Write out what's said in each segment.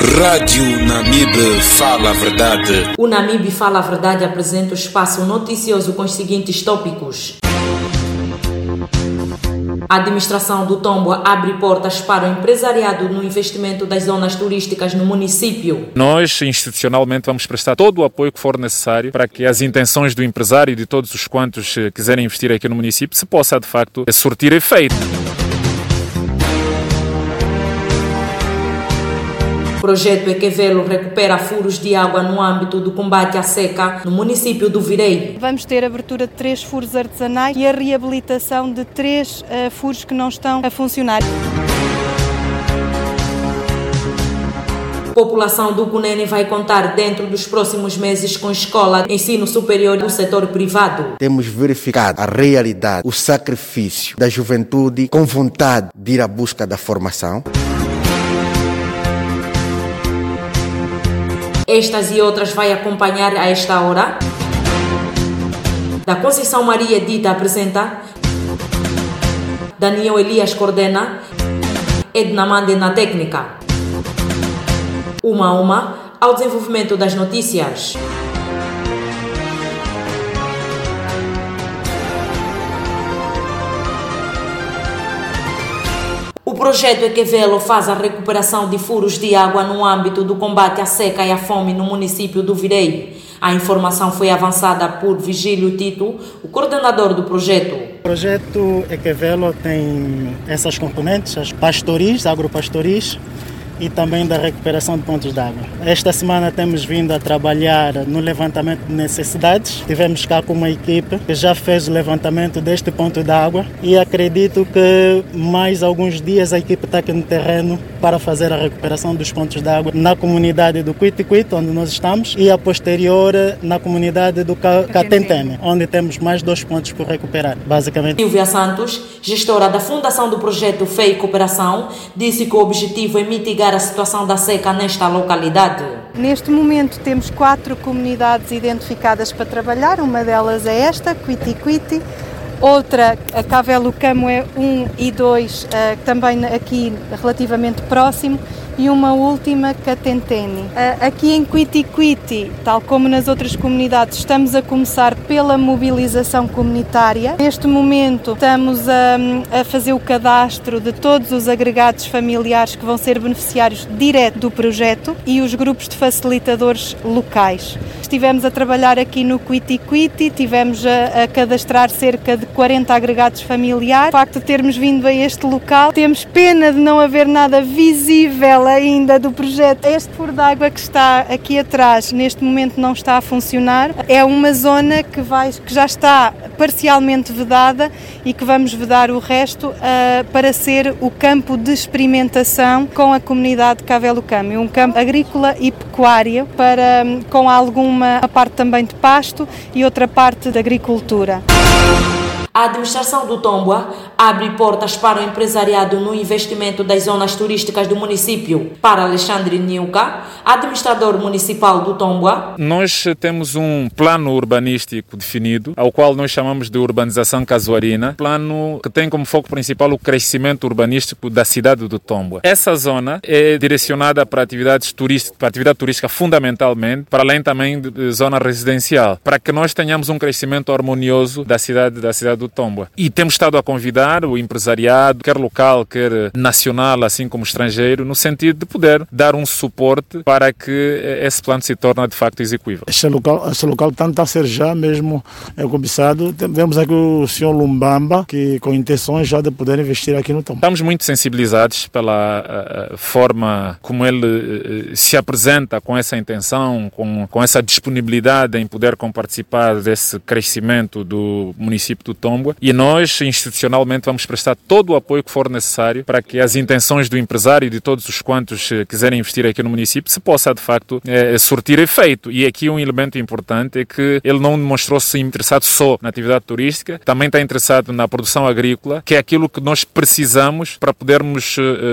Rádio Namibe Fala a Verdade. O Namibe Fala a Verdade apresenta o espaço noticioso com os seguintes tópicos. A administração do Tomboa abre portas para o empresariado no investimento das zonas turísticas no município. Nós, institucionalmente, vamos prestar todo o apoio que for necessário para que as intenções do empresário e de todos os quantos quiserem investir aqui no município se possa, de facto, surtir efeito. O projeto Equevelo recupera furos de água no âmbito do combate à seca no município do Virei. Vamos ter a abertura de 3 furos artesanais e a reabilitação de 3 furos que não estão a funcionar. A população do Cunene vai contar dentro dos próximos meses com escola de ensino superior do setor privado. Temos verificado a realidade, o sacrifício da juventude com vontade de ir à busca da formação. Estas e outras vai acompanhar a esta hora. Da Conceição Maria Dita apresenta, Daniel Elias coordena, Edna Mande na técnica. Uma a uma ao desenvolvimento das notícias. O projeto Equevelo faz a recuperação de furos de água no âmbito do combate à seca e à fome no município do Virei. A informação foi avançada por Vigílio Tito, o coordenador do projeto. O projeto Equevelo tem essas componentes, as pastoris, agropastoris, e também da recuperação de pontos de água. Esta semana temos vindo a trabalhar no levantamento de necessidades. Tivemos cá com uma equipe que já fez o levantamento deste ponto de água e acredito que mais alguns dias a equipe está aqui no terreno para fazer a recuperação dos pontos de água na comunidade do Cuiticuiti, onde nós estamos, e a posterior na comunidade do Catentene, onde temos mais 2 pontos por recuperar, basicamente. Silvia Santos, gestora da fundação do projeto Fé e Cooperação, disse que o objetivo é mitigar a situação da seca nesta localidade. Neste momento temos 4 comunidades identificadas para trabalhar, uma delas é esta, Cuiticuiti, outra, a Cavelo Camoé 1 e 2, também aqui relativamente próximo, e uma última, Catentene. Aqui em Cuiticuiti, tal como nas outras comunidades, estamos a começar pela mobilização comunitária. Neste momento estamos a fazer o cadastro de todos os agregados familiares que vão ser beneficiários direto do projeto e os grupos de facilitadores locais. Estivemos a trabalhar aqui no Cuiticuiti, tivemos a cadastrar cerca de 40 agregados familiares. O facto de termos vindo a este local, temos pena de não haver nada visível ainda do projeto. Este furo de água que está aqui atrás, neste momento não está a funcionar. É uma zona que já está parcialmente vedada e que vamos vedar o resto para ser o campo de experimentação com a comunidade de Cavelo Camoé, um campo agrícola e pecuário com alguma parte também de pasto e outra parte de agricultura. A administração do Tomboa abre portas para o empresariado no investimento das zonas turísticas do município. Para Alexandre Niuka, administrador municipal do Tomboa, nós temos um plano urbanístico definido, ao qual nós chamamos de urbanização casuarina, plano que tem como foco principal o crescimento urbanístico da cidade do Tomboa. Essa zona é direcionada para atividade turística fundamentalmente, para além também de zona residencial, para que nós tenhamos um crescimento harmonioso da cidade do Tomboa. E temos estado a convidar o empresariado, quer local, quer nacional, assim como estrangeiro, no sentido de poder dar um suporte para que esse plano se torne de facto execuível. Esse local está a ser já mesmo cobiçado. Temos aqui o senhor Lumbamba, que com intenções já de poder investir aqui no Tomboa. Estamos muito sensibilizados pela forma como ele se apresenta com essa intenção, com essa disponibilidade em poder participar desse crescimento do município do Tomboa. E nós, institucionalmente, vamos prestar todo o apoio que for necessário para que as intenções do empresário e de todos os quantos quiserem investir aqui no município se possa, de facto, surtir efeito. E aqui um elemento importante é que ele não demonstrou-se interessado só na atividade turística, também está interessado na produção agrícola, que é aquilo que nós precisamos para podermos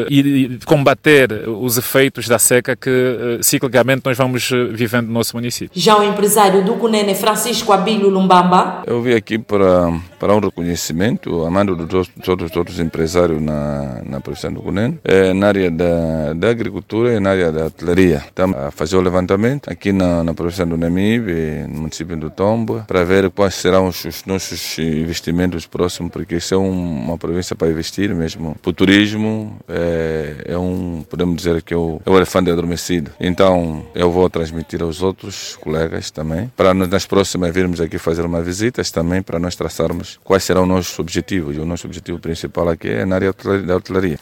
combater os efeitos da seca que, ciclicamente, nós vamos vivendo no nosso município. Já o empresário do Cunene, Francisco Abílio Lumbamba, eu vim aqui para para um reconhecimento a mando dos outros empresários na província do Cunene, na área da agricultura e na área da hotelaria. Estamos a fazer o levantamento aqui na província do Namibe, no município do Tombo, para ver quais serão os nossos investimentos próximos, porque isso é uma província para investir mesmo. O turismo podemos dizer que é o elefante adormecido. Então eu vou transmitir aos outros colegas também, para nas próximas virmos aqui fazer uma visita também, para nós traçarmos quais serão os nossos objetivos. E o nosso objetivo principal aqui é na área da hotelaria.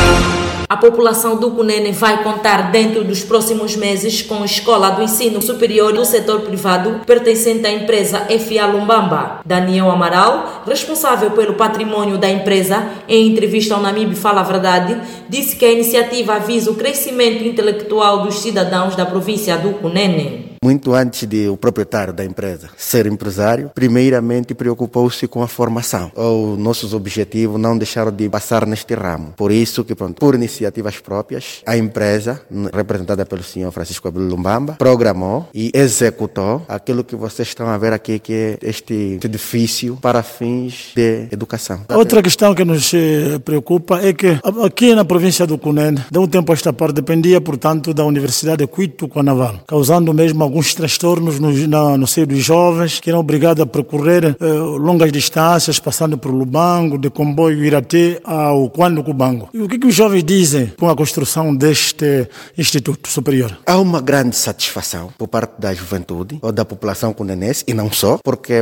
A população do Cunene vai contar dentro dos próximos meses com a escola do ensino superior do setor privado pertencente à empresa FA Lumbamba. Daniel Amaral, responsável pelo patrimônio da empresa, em entrevista ao Namibe Fala a Verdade, disse que a iniciativa visa o crescimento intelectual dos cidadãos da província do Cunene. Muito antes de o proprietário da empresa ser empresário, primeiramente preocupou-se com a formação. Os nossos objetivos não deixaram de passar neste ramo. Por isso que, por iniciativas próprias, a empresa, representada pelo senhor Francisco Abel Lumbamba, programou e executou aquilo que vocês estão a ver aqui, que é este edifício para fins de educação. Outra questão que nos preocupa é que aqui na província do Cunene, de um tempo a esta parte, dependia, portanto, da Universidade de Cuito com a Naval, causando mesmo alguns transtornos no seio dos jovens, que eram obrigados a percorrer longas distâncias, passando por Lubango, de comboio Iratê ao Quando Cubango. E o que os jovens dizem com a construção deste Instituto Superior? Há uma grande satisfação por parte da juventude ou da população cunenense, e não só, porque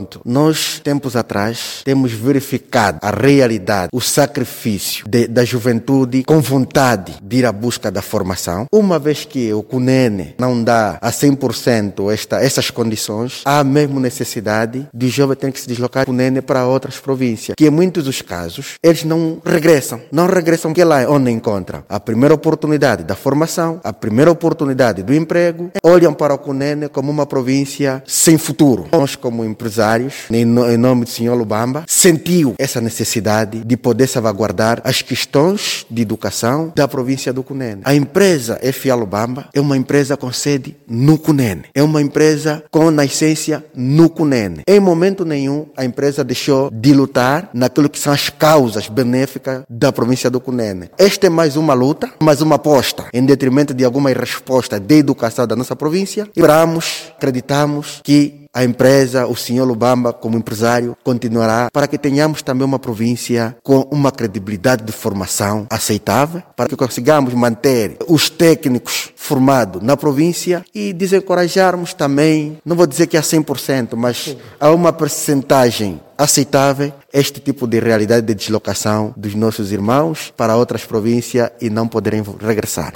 nós, tempos atrás, temos verificado a realidade, o sacrifício da juventude com vontade de ir à busca da formação. Uma vez que o Cunene não dá a 100% essas condições, há mesmo necessidade de jovem ter que se deslocar do Cunene para outras províncias, que em muitos dos casos eles não regressam porque lá é onde encontram a primeira oportunidade da formação, a primeira oportunidade do emprego, olham para o Cunene como uma província sem futuro. Nós, como empresários, em nome do senhor Lumbamba, sentiu essa necessidade de poder salvaguardar as questões de educação da província do Cunene. A empresa FA Lumbamba é uma empresa com sede no Cunene. É uma empresa com nascência no Cunene. Em momento nenhum, a empresa deixou de lutar naquilo que são as causas benéficas da província do Cunene. Esta é mais uma luta, mais uma aposta, em detrimento de alguma resposta de educação da nossa província. Esperamos, acreditamos que a empresa, o senhor Lumbamba, como empresário, continuará para que tenhamos também uma província com uma credibilidade de formação aceitável, para que consigamos manter os técnicos formados na província e desencorajarmos também, não vou dizer que é 100%, mas há uma percentagem aceitável este tipo de realidade de deslocação dos nossos irmãos para outras províncias e não poderem regressar.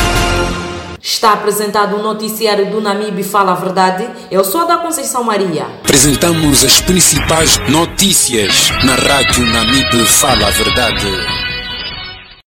Está apresentado o noticiário do Namibe Fala a Verdade. Eu sou a da Conceição Maria. Apresentamos as principais notícias na rádio Namibe Fala a Verdade.